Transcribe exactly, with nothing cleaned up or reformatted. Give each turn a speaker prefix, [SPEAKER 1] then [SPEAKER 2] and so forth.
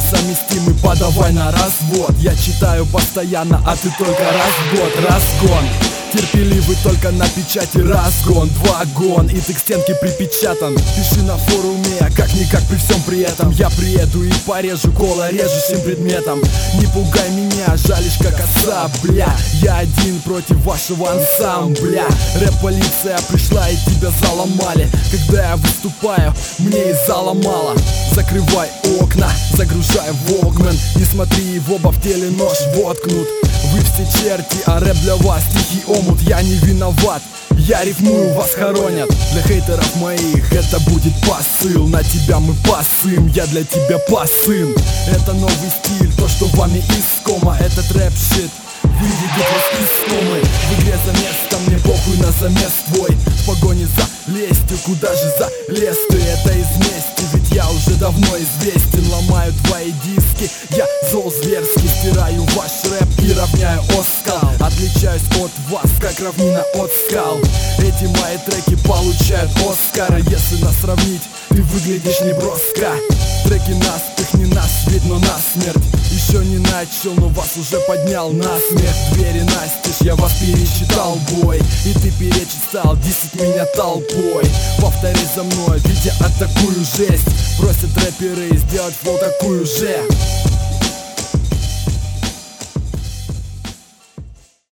[SPEAKER 1] несовместимы, подавай на развод. Я читаю постоянно, а ты только раз в год. Разгон терпеливый только на печати, разгон, два гон, и ты к стенке припечатан. Пиши на форуме, а как-никак при всем при этом я приеду и порежу коло режущим предметом. Не пугай меня, жалишь как оса, бля. Я один против вашего ансамбля. Рэп-полиция пришла и тебя заломали. Когда я выступаю, мне и зала мало. Закрывай окна, загружай вокмен. Не смотри, в оба в теле нож воткнут. Вы все черти, а рэп для вас тихий омут. Я не виноват, я рифмую, вас хоронят. Для хейтеров моих это будет посыл. На тебя мы пасым, я для тебя пасын. Это новый стиль, то, что вами искомо. Этот рэп-щит выведет вас из комы. В игре за место, мне похуй на замес твой. В погоне за лестью, куда же залез ты? Это из мести, ведь я уже давно известен. Ломаю твои диски, я зол зверски. Стираю ваш рэп и равняю оскал. Отличаюсь от вас, как равнина от скал. Эти мои треки получают Оскара. Если нас сравнить, ты выглядишь неброско. Треки наспех, не нас, видно насмерть. Еще не начал, но вас уже поднял на смех. Двери настежь, я вас пересчитал, бой. И ты перечить стал, десять меня толпой. Повтори за мной, видя от такую жесть. Просят рэперы сделать флоу такую же.